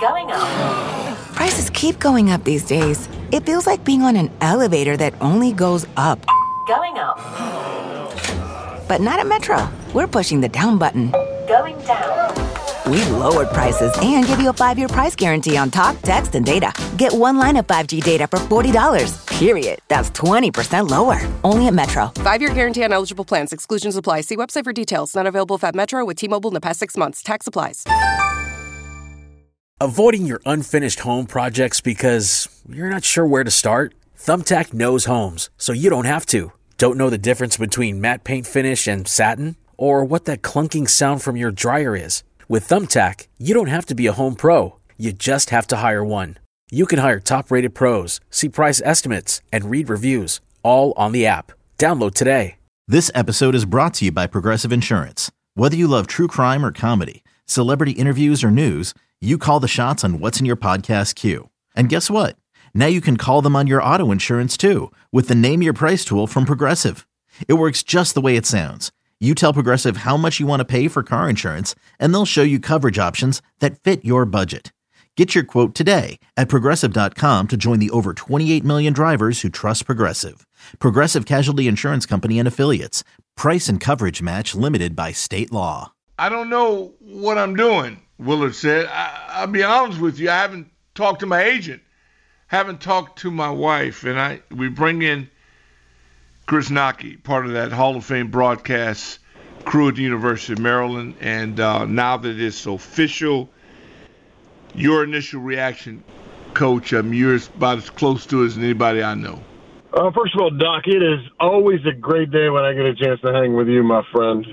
Going up. Prices keep going up these days. It feels like being on an elevator that only goes up. Going up. But not at Metro. We're pushing the down button. Going down. We've lowered prices and give you a 5-year price guarantee on talk, text, and data. Get one line of 5G data for $40, period. That's 20% lower. Only at Metro. 5-year guarantee on eligible plans. Exclusions apply. See website for details. Not available at Metro with T-Mobile in the past 6 months. Tax applies. Avoiding your unfinished home projects because you're not sure where to start? Thumbtack knows homes, so you don't have to. Don't know the difference between matte paint finish and satin? Or what that clunking sound from your dryer is? With Thumbtack, you don't have to be a home pro. You just have to hire one. You can hire top-rated pros, see price estimates, and read reviews, all on the app. Download today. This episode is brought to you by Progressive Insurance. Whether you love true crime or comedy, celebrity interviews or news, you call the shots on what's in your podcast queue. And guess what? Now you can call them on your auto insurance too with the Name Your Price tool from Progressive. It works just the way it sounds. You tell Progressive how much you want to pay for car insurance, and they'll show you coverage options that fit your budget. Get your quote today at Progressive.com to join the over 28 million drivers who trust Progressive. Progressive Casualty Insurance Company and Affiliates. Price and coverage match limited by state law. I don't know what I'm doing, Willard said. I'll be honest with you. I haven't talked to my agent, haven't talked to my wife, and we bring in Chris Naki, part of that Hall of Fame broadcast crew at the University of Maryland. And now that it's official, your initial reaction, Coach, you're about as close to it as anybody I know. First of all, Doc, it is always a great day when I get a chance to hang with you, my friend.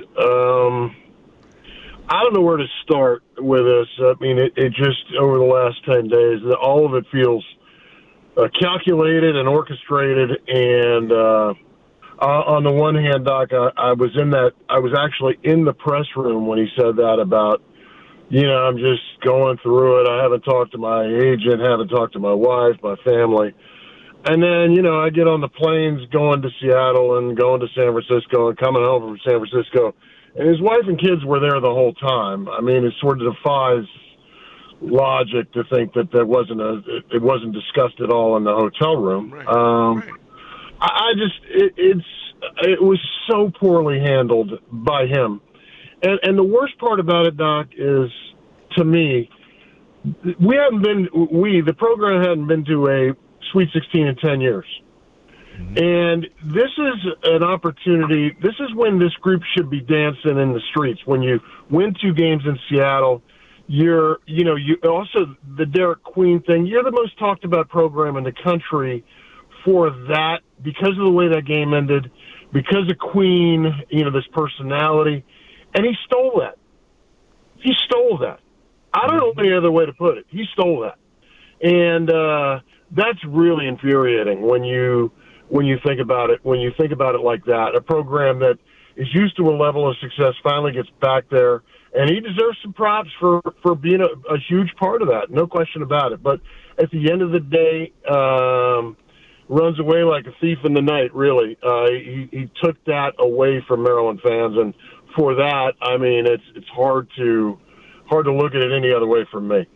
I don't know where to start with this. I mean, it just, over the last 10 days, all of it feels calculated and orchestrated. And on the one hand, Doc, I was actually in the press room when he said that about, I'm just going through it. I haven't talked to my agent, haven't talked to my wife, my family. And then, I get on the planes going to Seattle and going to San Francisco and coming home from San Francisco. And his wife and kids were there the whole time. I mean, it sort of defies logic to think that it wasn't discussed at all in the hotel room. Right. It was so poorly handled by him. And the worst part about it, Doc, is, to me, the program hadn't been to a Sweet 16 in 10 years. And this is an opportunity. This is when this group should be dancing in the streets. When you win 2 games in Seattle, you also the Derek Queen thing. You're the most talked about program in the country for that, because of the way that game ended, because of Queen, this personality. And he stole that. He stole that. I don't know any other way to put it. He stole that. And that's really infuriating when you think about it. When you think about it like that, a program that is used to a level of success finally gets back there, and he deserves some props for being a huge part of that. No question about it. But at the end of the day, runs away like a thief in the night. Really, he took that away from Maryland fans, and for that, I mean, it's hard to look at it any other way from me.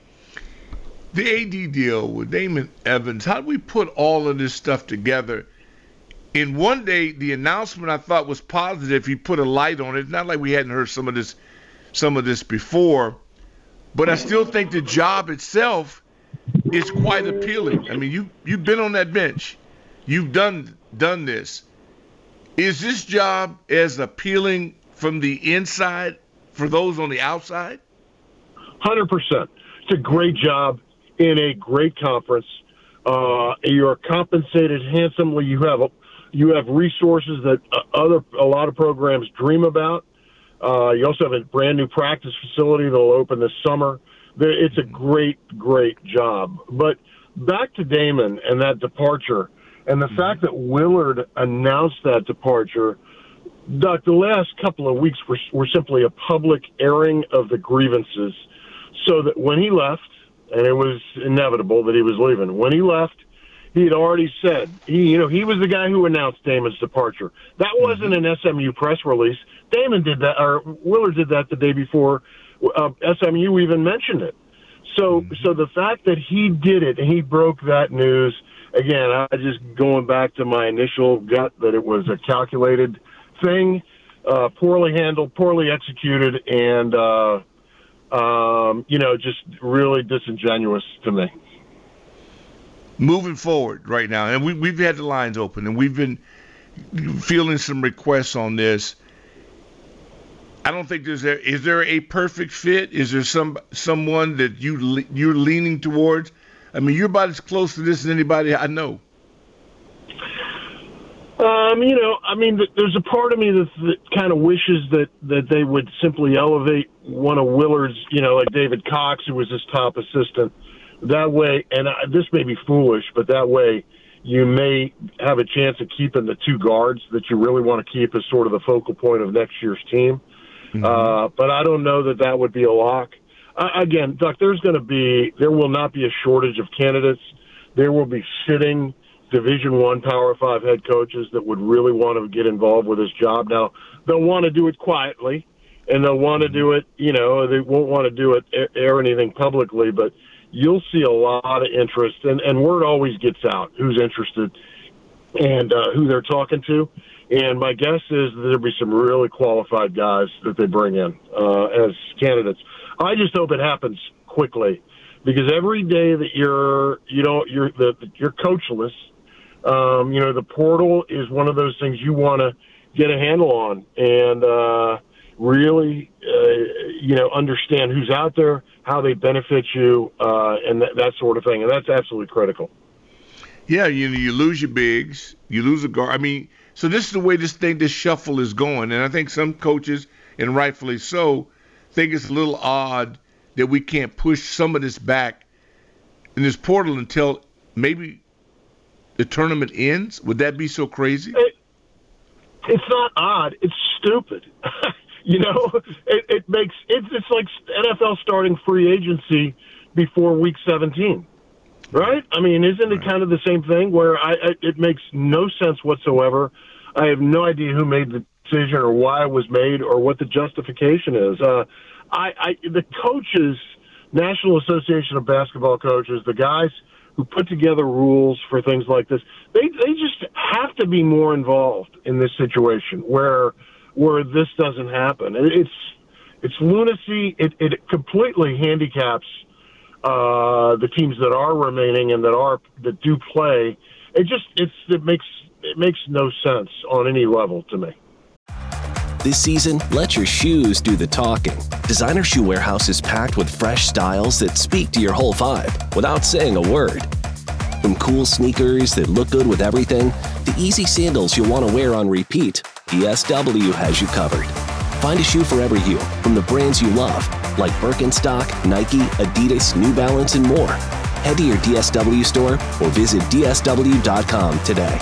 The AD deal with Damon Evans, how do we put all of this stuff together? In one day, the announcement I thought was positive. He put a light on it. It's not like we hadn't heard some of this before, but I still think the job itself is quite appealing. I mean, you've been on that bench. You've done this. Is this job as appealing from the inside for those on the outside? 100%. It's a great job in a great conference. You're compensated handsomely. You have resources that a lot of programs dream about. You also have a brand new practice facility that'll open this summer. It's a great, great job. But back to Damon and that departure, and the fact that Willard announced that departure, Doc, the last couple of weeks were simply a public airing of the grievances, so that when he left, and it was inevitable that he was leaving, when he left, he had already said, he was the guy who announced Damon's departure. That wasn't an SMU press release. Damon did that, or Willard did that the day before SMU even mentioned it. So the fact that he did it and he broke that news, again, I just going back to my initial gut that it was a calculated thing, poorly handled, poorly executed, and just really disingenuous to me. Moving forward right now, and we've had the lines open, and we've been fielding some requests on this. I don't think is there a perfect fit? Is there someone that you're leaning towards? I mean, you're about as close to this as anybody I know. There's a part of me that kind of wishes that they would simply elevate one of Willard's, like David Cox, who was his top assistant. That way, and this may be foolish, but that way you may have a chance of keeping the two guards that you really want to keep as sort of the focal point of next year's team. Mm-hmm. But I don't know that would be a lock. Again, Duck, there will not be a shortage of candidates. There will be sitting Division I Power 5 head coaches that would really want to get involved with this job. Now, they'll want to do it quietly, and they'll want to do it, they won't want to do it, air anything publicly, but you'll see a lot of interest, and word always gets out who's interested and who they're talking to. And my guess is that there'll be some really qualified guys that they bring in as candidates. I just hope it happens quickly, because every day that you're coachless, the portal is one of those things you want to get a handle on and really, understand who's out there, how they benefit you, and that sort of thing. And that's absolutely critical. Yeah, you lose your bigs, you lose a guard. I mean, so this is the way this shuffle is going. And I think some coaches, and rightfully so, think it's a little odd that we can't push some of this back in this portal until maybe the tournament ends. Would that be so crazy? It's not odd. It's stupid. It's like NFL starting free agency before week 17, right? I mean, isn't it kind of the same thing where it makes no sense whatsoever? I have no idea who made the decision or why it was made or what the justification is. The coaches, National Association of Basketball Coaches, the guys who put together rules for things like this, they just have to be more involved in this situation where this doesn't happen. It's lunacy. It completely handicaps the teams that are remaining and that do play. It makes no sense on any level to me. This season, let your shoes do the talking. Designer Shoe Warehouse is packed with fresh styles that speak to your whole vibe without saying a word. From cool sneakers that look good with everything, to easy sandals you'll want to wear on repeat, DSW has you covered. Find a shoe for every you, from the brands you love, like Birkenstock, Nike, Adidas, New Balance, and more. Head to your DSW store or visit DSW.com today.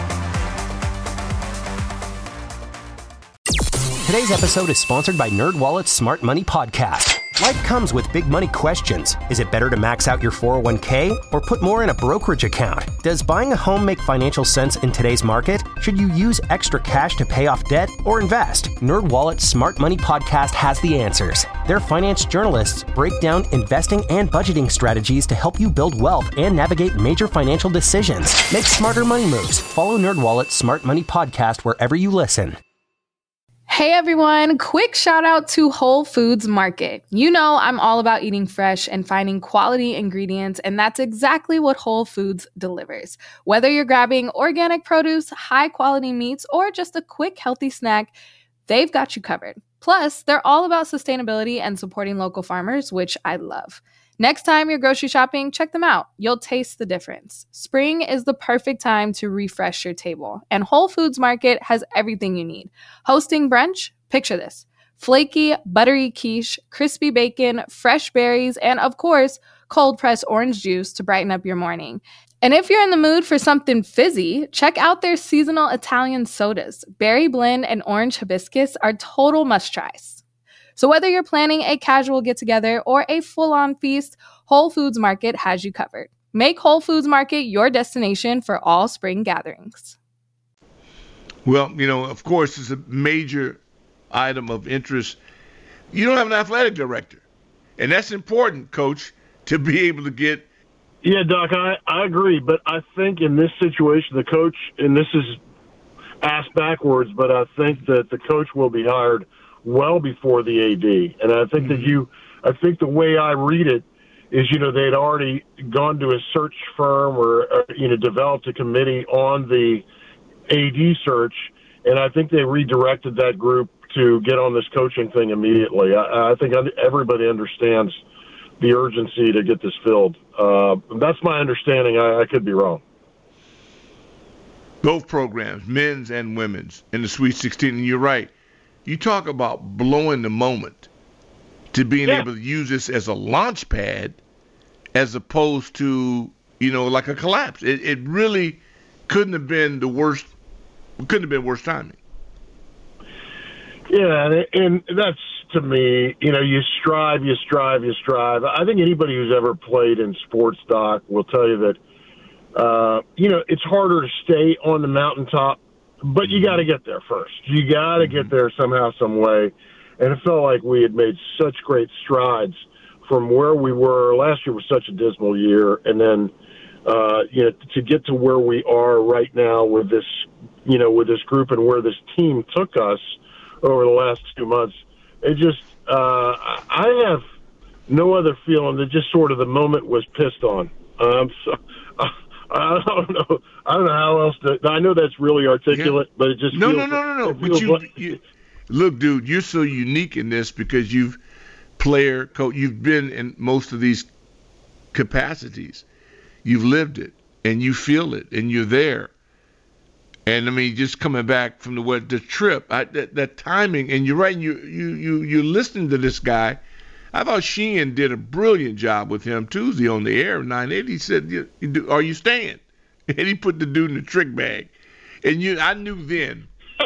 Today's episode is sponsored by NerdWallet's Smart Money Podcast. Life comes with big money questions. Is it better to max out your 401k or put more in a brokerage account? Does buying a home make financial sense in today's market? Should you use extra cash to pay off debt or invest? NerdWallet's Smart Money Podcast has the answers. Their finance journalists break down investing and budgeting strategies to help you build wealth and navigate major financial decisions. Make smarter money moves. Follow NerdWallet's Smart Money Podcast wherever you listen. Hey everyone, quick shout out to Whole Foods Market. You know I'm all about eating fresh and finding quality ingredients, and that's exactly what Whole Foods delivers. Whether you're grabbing organic produce, high quality meats, or just a quick healthy snack, they've got you covered. Plus, they're all about sustainability and supporting local farmers, which I love. Next time you're grocery shopping, check them out. You'll taste the difference. Spring is the perfect time to refresh your table, and Whole Foods Market has everything you need. Hosting brunch? Picture this. Flaky, buttery quiche, crispy bacon, fresh berries, and of course, cold-pressed orange juice to brighten up your morning. And if you're in the mood for something fizzy, check out their seasonal Italian sodas. Berry blend and orange hibiscus are total must-tries. So whether you're planning a casual get-together or a full-on feast, Whole Foods Market has you covered. Make Whole Foods Market your destination for all spring gatherings. Well, of course, it's a major item of interest. You don't have an athletic director. And that's important, Coach, to be able to get. Yeah, Doc, I agree. But I think in this situation, the coach, and this is asked backwards, but I think that the coach will be hired well before the AD. And I think I think the way I read it is, they'd already gone to a search firm or developed a committee on the AD search. And I think they redirected that group to get on this coaching thing immediately. I think everybody understands the urgency to get this filled. That's my understanding. I could be wrong. Both programs, men's and women's, in the Sweet 16. And you're right. You talk about blowing the moment to being able to use this as a launch pad as opposed to, like a collapse. It really couldn't have been worse timing. Yeah, and that's, to me, you strive. I think anybody who's ever played in sports, Doc, will tell you that, it's harder to stay on the mountaintop, but you got to get there first. You got to get there somehow, some way. And it felt like we had made such great strides from where we were. Last year was such a dismal year. And then, to get to where we are right now with this, with this group and where this team took us over the last 2 months, it just, I have no other feeling than just sort of the moment was pissed on. So I don't know how else to. I know that's really articulate, but it just no. But you look, dude, you're so unique in this because you've you've been in most of these capacities. You've lived it, and you feel it, and you're there. And I mean, just coming back from the trip, that timing, and you're right. You're listening to this guy. I thought Sheehan did a brilliant job with him Tuesday on the air 980. He said, "Are you staying?" And he put the dude in the trick bag. And I knew then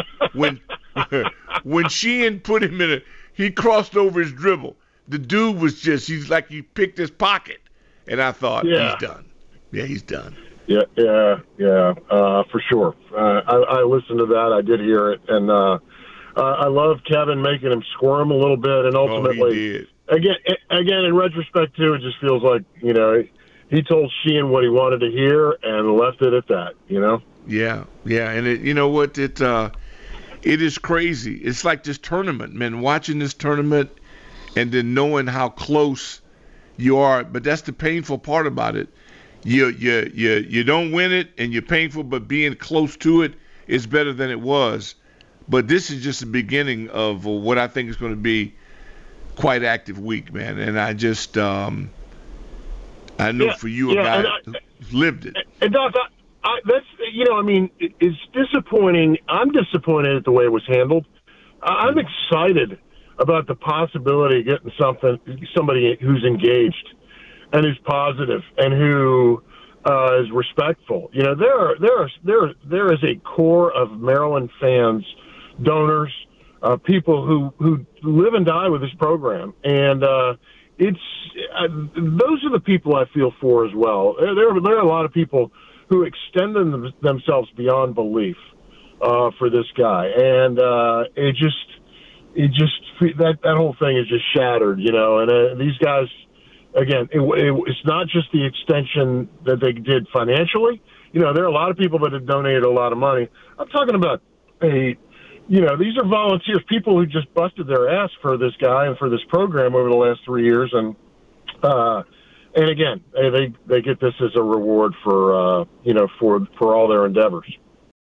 when Sheehan put him he crossed over his dribble. The dude was he's like he picked his pocket, and I thought he's done. Yeah, he's done. Yeah, for sure. I listened to that. I did hear it, and I love Kevin making him squirm a little bit, and ultimately, he did. Again, in retrospect too, it just feels like he told Sheehan what he wanted to hear and left it at that. Yeah, and you know what? It is crazy. It's like this tournament, man. Watching this tournament, and then knowing how close you are. But that's the painful part about it. You don't win it, and you're painful, but being close to it is better than it was. But this is just the beginning of what I think is going to be quite active week, man. And I just I know for you, a guy who's lived it. And Doc, that's it's disappointing. I'm disappointed at the way it was handled. I'm excited about the possibility of getting somebody who's engaged and who's positive and who is respectful. There is a core of Maryland fans, donors, people who live and die with this program, and those are the people I feel for as well. There are a lot of people who extend themselves beyond belief for this guy, and it just that whole thing is just shattered, And these guys. Again, it's not just the extension that they did financially. There are a lot of people that have donated a lot of money. I'm talking about these are volunteers, people who just busted their ass for this guy and for this program over the last 3 years. And again, they get this as a reward for all their endeavors.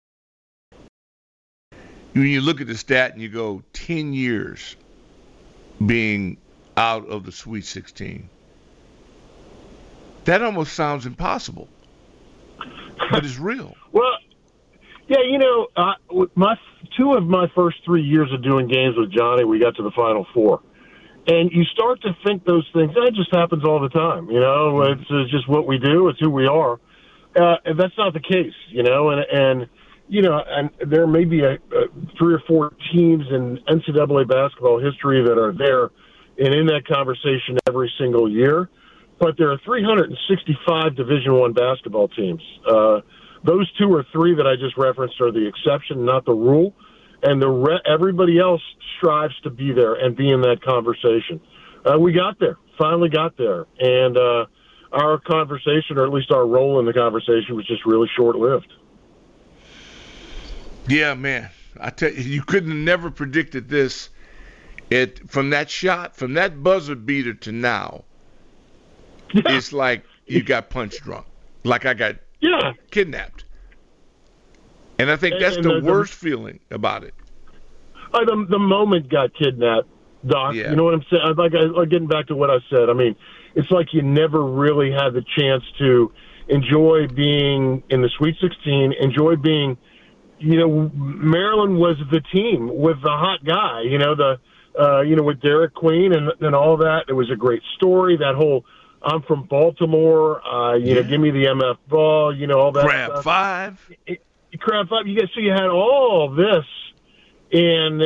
When you look at the stat and you go 10 years being out of the Sweet 16. That almost sounds impossible, but it's real. Well, yeah, two of my first 3 years of doing games with Johnny, we got to the Final Four. And you start to think those things, that just happens all the time, It's just what we do. It's who we are. And that's not the case, and there may be 3 or 4 teams in NCAA basketball history that are there and in that conversation every single year. But there are 365 Division I basketball teams. Those 2 or 3 that I just referenced are the exception, not the rule. And everybody else strives to be there and be in that conversation. We got there finally got there. And our conversation, or at least our role in the conversation, was just really short-lived. Yeah, man. I tell you, you couldn't have never predicted this. From that shot, from that buzzer beater to now, it's like you got punch drunk. Like I got kidnapped. And I think that's the worst feeling about it. The moment got kidnapped, Doc. Yeah. You know what I'm saying? Like getting back to what I said. I mean, it's like you never really had the chance to enjoy being in the Sweet 16, enjoy being, Maryland was the team with the hot guy, with Derek Queen and all that. It was a great story. That whole, I'm from Baltimore, give me the MF ball, all that Crab stuff. Five. Crab Five. So you had all this, and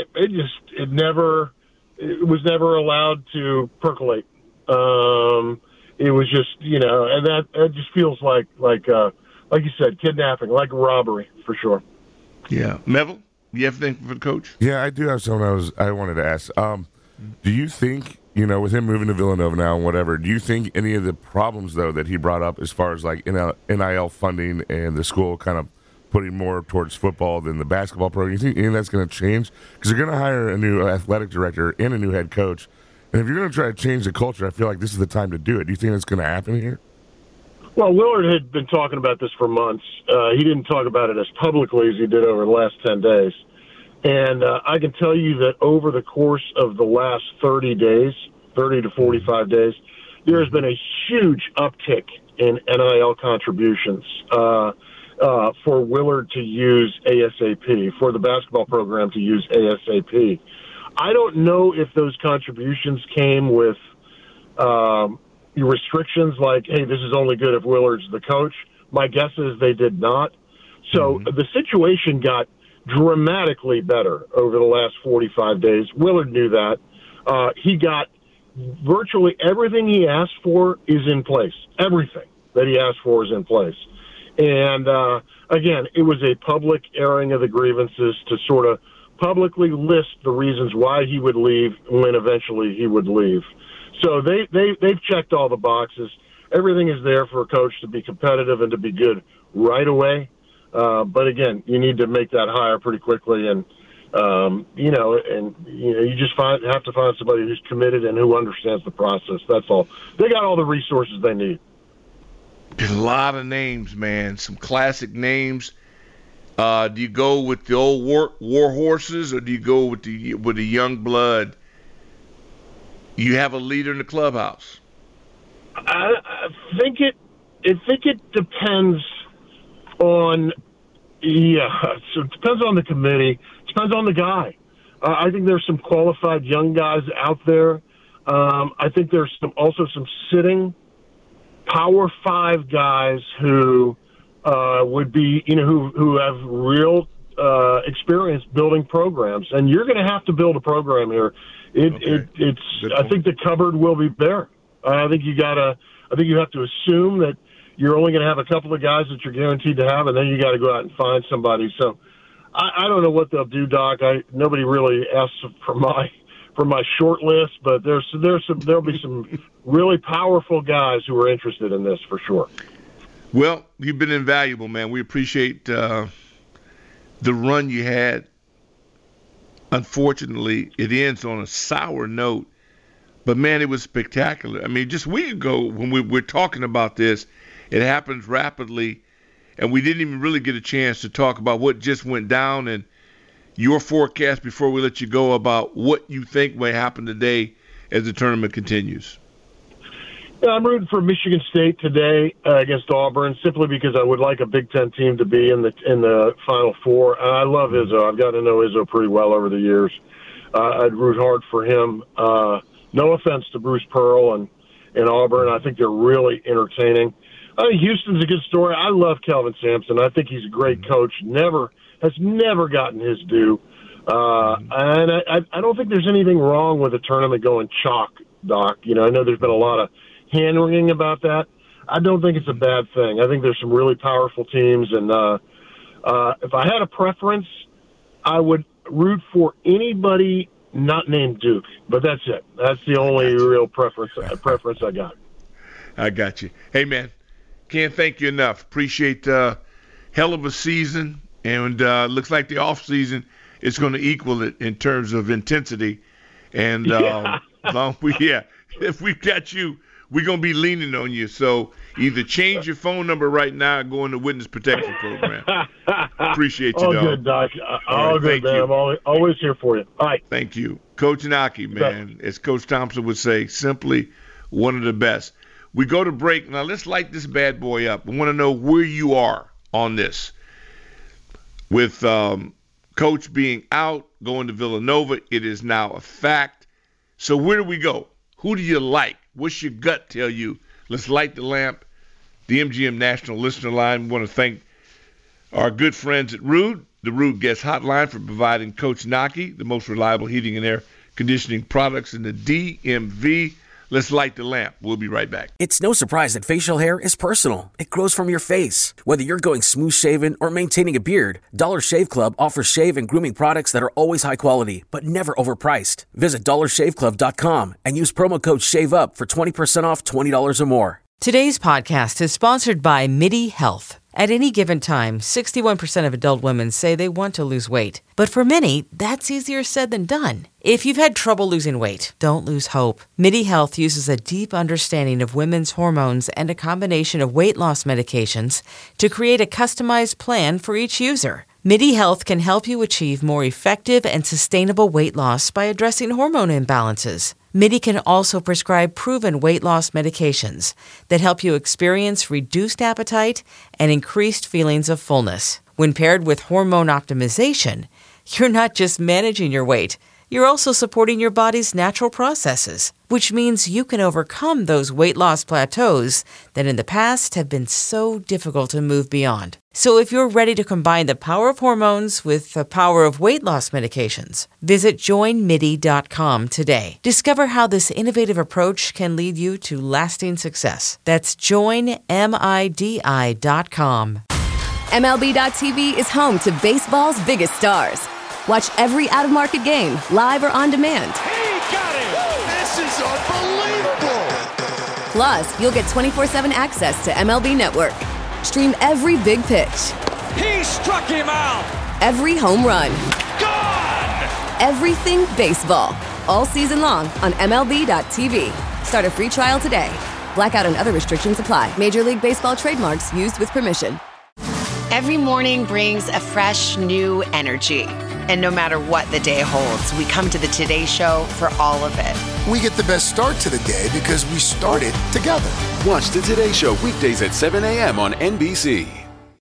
it was never allowed to percolate. It was just, and that just feels like you said, kidnapping, like robbery for sure. Yeah. Melville, you have anything for the coach? Yeah, I do have something I wanted to ask. Do you think, with him moving to Villanova now and whatever, do you think any of the problems, though, that he brought up as far as like NIL funding and the school kind of putting more towards football than the basketball program, you think any of that's going to change? Because they're going to hire a new athletic director and a new head coach. And if you're going to try to change the culture, I feel like this is the time to do it. Do you think that's going to happen here? Well, Willard had been talking about this for months. He didn't talk about it as publicly as he did over the last 10 days. And I can tell you that over the course of the last 30 to 45 days, there has been a huge uptick in NIL contributions for Willard to use ASAP, for the basketball program to use ASAP. I don't know if those contributions came with restrictions like, hey, this is only good if Willard's the coach. My guess is they did not. So the situation got dramatically better over the last 45 days. Willard knew that. He got virtually everything he asked for is in place. Everything that he asked for is in place. And, again, it was a public airing of the grievances to sort of publicly list the reasons why he would leave when eventually he would leave. So they've checked all the boxes. Everything is there for a coach to be competitive and to be good right away. But again, you need to make that hire pretty quickly, and you just have to find somebody who's committed and who understands the process. That's all. They got all the resources they need. There's a lot of names, man. Some classic names. Do you go with the old war horses, or do you go with the young blood? You have a leader in the clubhouse. I think it depends on. Yeah, so it depends on the committee. It depends on the guy. I think there's some qualified young guys out there. I think there's also some sitting Power 5 guys who would be, who have real experience building programs, and you're going to have to build a program here. I think the cupboard will be bare. I think you have to assume that you're only going to have a couple of guys that you're guaranteed to have, and then you got to go out and find somebody. So I don't know what they'll do, Doc. Nobody really asks for my short list, but there'll be some really powerful guys who are interested in this for sure. Well, you've been invaluable, man. We appreciate the run you had. Unfortunately, it ends on a sour note, but man, it was spectacular. I mean, just a week ago when we were talking about this, it happens rapidly, and we didn't even really get a chance to talk about what just went down and your forecast before we let you go about what you think may happen today as the tournament continues. Yeah, I'm rooting for Michigan State today against Auburn simply because I would like a Big Ten team to be in the Final Four. I love Izzo. I've got to know Izzo pretty well over the years. I'd root hard for him. No offense to Bruce Pearl and Auburn. I think they're really entertaining. I think Houston's a good story. I love Kelvin Sampson. I think he's a great coach. Has never gotten his due. And I don't think there's anything wrong with a tournament going chalk, Doc. I know there's been a lot of hand-wringing about that. I don't think it's a bad thing. I think there's some really powerful teams, and if I had a preference, I would root for anybody not named Duke. But that's it. That's the only real preference I got. I got you. Hey, man, can't thank you enough. Appreciate hell of a season, and looks like the off season is going to equal it in terms of intensity. And if we've got you, we're going to be leaning on you. So either change your phone number right now or go in the witness protection program. Appreciate you, All dog. good, Doc. All good, man. You. I'm always here for you. All right. Thank you. Coach Naki, man, as Coach Thompson would say, simply one of the best. We go to break. Now, let's light this bad boy up. I want to know where you are on this. With Coach being out, going to Villanova, it is now a fact. So where do we go? Who do you like? What's your gut tell you? Let's light the lamp. The MGM National Listener Line. We want to thank our good friends at Ruud, the Ruud Guest Hotline, for providing Coach Naki the most reliable heating and air conditioning products in the DMV. Let's light the lamp. We'll be right back. It's no surprise that facial hair is personal. It grows from your face. Whether you're going smooth shaven or maintaining a beard, Dollar Shave Club offers shave and grooming products that are always high quality, but never overpriced. Visit dollarshaveclub.com and use promo code SHAVEUP for 20% off $20 or more. Today's podcast is sponsored by MIDI Health. At any given time, 61% of adult women say they want to lose weight. But for many, that's easier said than done. If you've had trouble losing weight, don't lose hope. MIDI Health uses a deep understanding of women's hormones and a combination of weight loss medications to create a customized plan for each user. MIDI Health can help you achieve more effective and sustainable weight loss by addressing hormone imbalances. MIDI can also prescribe proven weight loss medications that help you experience reduced appetite and increased feelings of fullness. When paired with hormone optimization, you're not just managing your weight, you're also supporting your body's natural processes, which means you can overcome those weight loss plateaus that in the past have been so difficult to move beyond. So if you're ready to combine the power of hormones with the power of weight loss medications, visit joinmidi.com today. Discover how this innovative approach can lead you to lasting success. That's joinmidi.com. MLB.tv is home to baseball's biggest stars. Watch every out-of-market game, live or on demand. He got it! This is unbelievable! Plus, you'll get 24/7 access to MLB Network. Stream every big pitch. He struck him out! Every home run. Gone! Everything baseball. All season long on MLB.tv. Start a free trial today. Blackout and other restrictions apply. Major League Baseball trademarks used with permission. Every morning brings a fresh, new energy. And no matter what the day holds, we come to the Today Show for all of it. We get the best start to the day because we started together. Watch the Today Show weekdays at 7 a.m. on NBC.